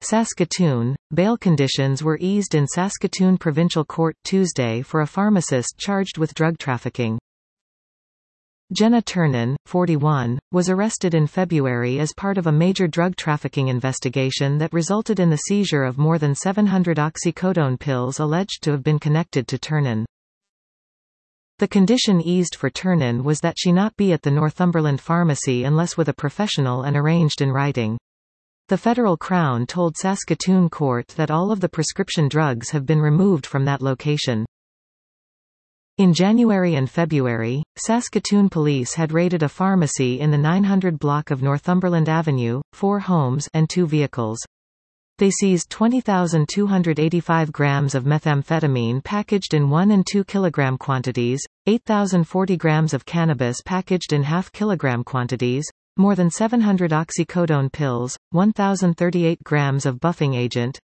Saskatoon, bail conditions were eased in Saskatoon Provincial Court Tuesday for a pharmacist charged with drug trafficking. Jenna Turnan, 41, was arrested in February as part of a major drug trafficking investigation that resulted in the seizure of more than 700 oxycodone pills alleged to have been connected to Turnan. The condition eased for Turnan was that she not be at the Northumberland pharmacy unless with a professional and arranged in writing. The Federal Crown told Saskatoon Court that all of the prescription drugs have been removed from that location. In January and February, Saskatoon police had raided a pharmacy in the 900 block of Northumberland Avenue, 4 homes and 2 vehicles. They seized 20,285 grams of methamphetamine packaged in 1 and 2 kilogram quantities, 8,040 grams of cannabis packaged in half kilogram quantities, more than 700 oxycodone pills, 1,038 grams of buffing agent,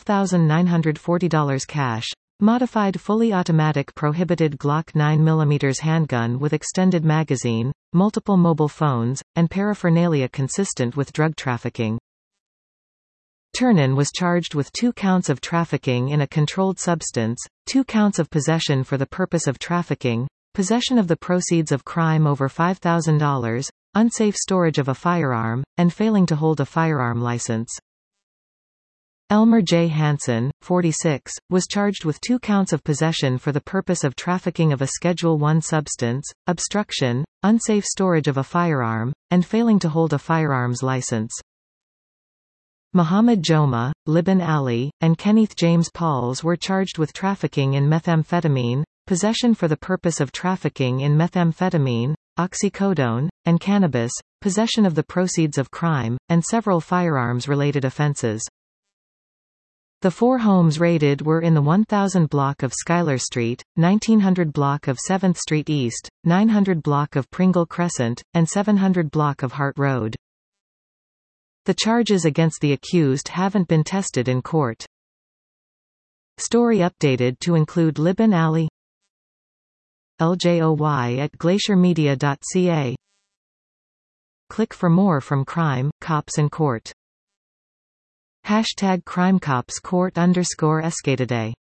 $12,940 cash, modified fully automatic prohibited Glock 9mm handgun with extended magazine, multiple mobile phones, and paraphernalia consistent with drug trafficking. Turnan was charged with 2 counts of trafficking in a controlled substance, 2 counts of possession for the purpose of trafficking, possession of the proceeds of crime over $5,000, unsafe storage of a firearm, and failing to hold a firearm license. Elmer J. Hansen, 46, was charged with 2 counts of possession for the purpose of trafficking of a Schedule I substance, obstruction, unsafe storage of a firearm, and failing to hold a firearms license. Muhammad Joma, Libin Ali, and Kenneth James Pauls were charged with trafficking in methamphetamine, possession for the purpose of trafficking in methamphetamine, oxycodone, and cannabis, possession of the proceeds of crime, and several firearms-related offenses. The 4 homes raided were in the 1000 block of Schuyler Street, 1900 block of 7th Street East, 900 block of Pringle Crescent, and 700 block of Hart Road. The charges against the accused haven't been tested in court. Story updated to include Libin Ali. LJOY at glaciermedia.ca. Click for more from Crime, Cops and Court. #CrimeCopsCourt_SK Today